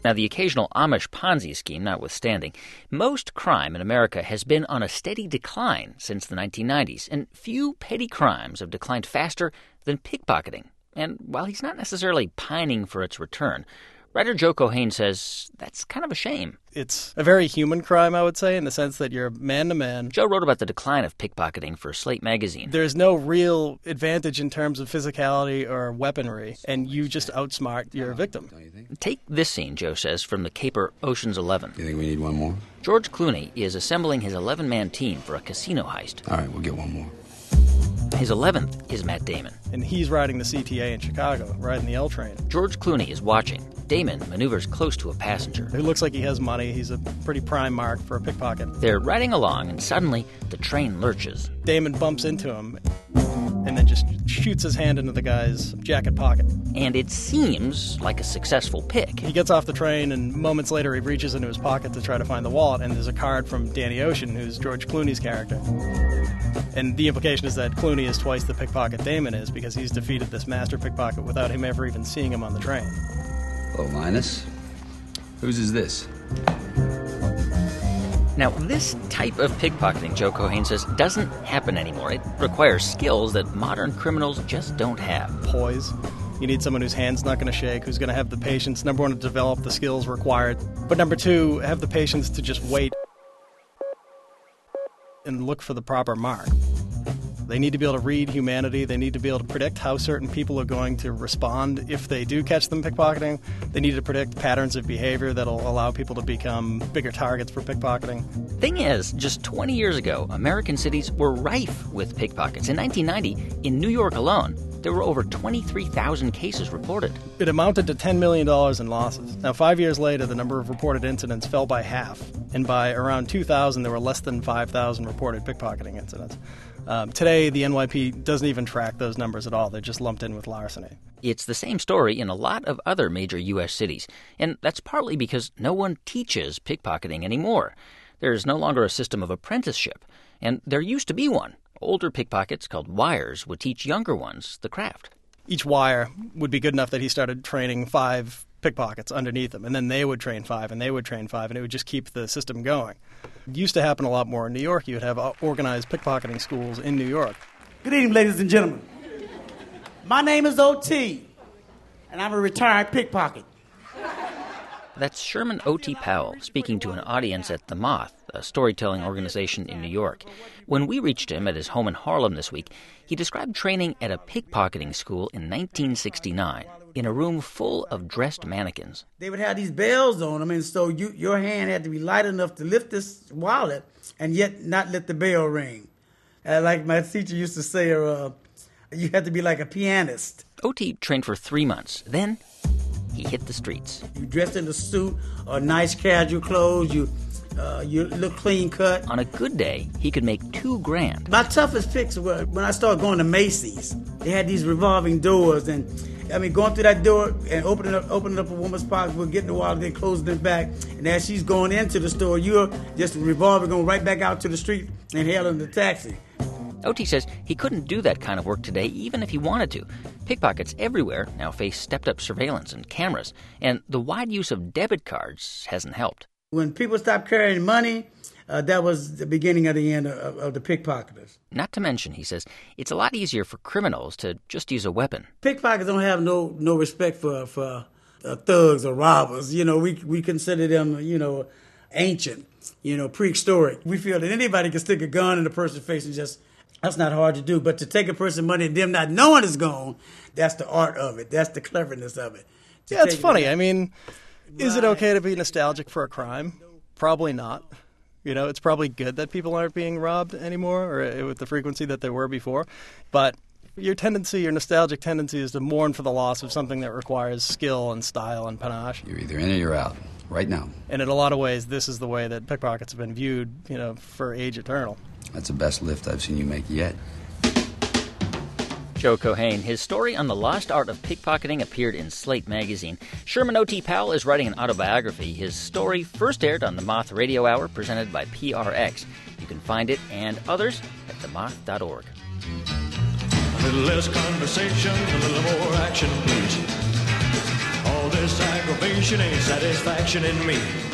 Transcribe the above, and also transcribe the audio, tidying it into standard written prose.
Now, the occasional Amish Ponzi scheme notwithstanding, most crime in America has been on a steady decline since the 1990s, and few petty crimes have declined faster than pickpocketing. And while he's not necessarily pining for its return, writer Joe Cohane says that's kind of a shame. It's a very human crime, I would say, in the sense that you're man-to-man. Joe wrote about the decline of pickpocketing for Slate magazine. There's no real advantage in terms of physicality or weaponry, and you just outsmart your victim. Take this scene, Joe says, from the caper Ocean's 11. You think we need one more? George Clooney is assembling his 11-man team for a casino heist. All right, we'll get one more. His 11th is Matt Damon. And he's riding the CTA in Chicago, riding the L train. George Clooney is watching. Damon maneuvers close to a passenger. Who looks like he has money. He's a pretty prime mark for a pickpocket. They're riding along, and suddenly the train lurches. Damon bumps into him and then just shoots his hand into the guy's jacket pocket. And it seems like a successful pick. He gets off the train, and moments later he reaches into his pocket to try to find the wallet, and there's a card from Danny Ocean, who's George Clooney's character. And the implication is that Clooney is twice the pickpocket Damon is, because he's defeated this master pickpocket without him ever even seeing him on the train. Hello, Linus. Whose is this? Now, this type of pickpocketing, Joe Cohane says, doesn't happen anymore. It requires skills that modern criminals just don't have. Poise. You need someone whose hand's not going to shake, who's going to have the patience, number one, to develop the skills required, but number two, have the patience to just wait and look for the proper mark. They need to be able to read humanity. They need to be able to predict how certain people are going to respond if they do catch them pickpocketing. They need to predict patterns of behavior that'll allow people to become bigger targets for pickpocketing. Thing is, just 20 years ago, American cities were rife with pickpockets. In 1990, in New York alone, there were over 23,000 cases reported. It amounted to $10 million in losses. Now, 5 years later, the number of reported incidents fell by half. And by around 2000, there were less than 5,000 reported pickpocketing incidents. Today, the NYP doesn't even track those numbers at all. They're just lumped in with larceny. It's the same story in a lot of other major U.S. cities, and that's partly because no one teaches pickpocketing anymore. There's no longer a system of apprenticeship, and there used to be one. Older pickpockets, called wires, would teach younger ones the craft. Each wire would be good enough that he started training 5 pickpockets underneath him, and then they would train 5, and they would train 5, and it would just keep the system going. It used to happen a lot more in New York. You would have organized pickpocketing schools in New York. Good evening, ladies and gentlemen. My name is O.T., and I'm a retired pickpocket. That's Sherman O.T. Powell speaking to an audience at The Moth, a storytelling organization in New York. When we reached him at his home in Harlem this week, he described training at a pickpocketing school in 1969 in a room full of dressed mannequins. They would have these bells on them, and so your hand had to be light enough to lift this wallet and yet not let the bell ring. Like my teacher used to say, you had to be like a pianist. O.T. trained for 3 months. Then he hit the streets. You dressed in a suit or nice casual clothes. You look clean cut. On a good day, he could make $2,000. My toughest picks were when I started going to Macy's. They had these revolving doors, and going through that door and opening up a woman's pocketbook, getting the wallet, then closing it back. And as she's going into the store, you're just revolving, going right back out to the street and hailing the taxi. O.T. says he couldn't do that kind of work today, even if he wanted to. Pickpockets everywhere now face stepped-up surveillance and cameras, and the wide use of debit cards hasn't helped. When people stopped carrying money, that was the beginning of the end of the pickpocketers. Not to mention, he says, it's a lot easier for criminals to just use a weapon. Pickpockets don't have no respect for thugs or robbers. We consider them, ancient, prehistoric. We feel that anybody can stick a gun in a person's face and just... That's not hard to do, but to take a person's money and them not knowing it's gone, that's the art of it. That's the cleverness of it. Yeah, it's funny. I mean, is it okay to be nostalgic for a crime? Probably not. It's probably good that people aren't being robbed anymore or with the frequency that they were before. But your nostalgic tendency is to mourn for the loss of something that requires skill and style and panache. You're either in or you're out, right now. And in a lot of ways, this is the way that pickpockets have been viewed, for age eternal. That's the best lift I've seen you make yet. Joe Cohane. His story on the lost art of pickpocketing appeared in Slate magazine. Sherman O.T. Powell is writing an autobiography. His story first aired on the Moth Radio Hour, presented by PRX. You can find it and others at themoth.org. A little less conversation, a little more action, please. All this aggravation ain't satisfaction in me.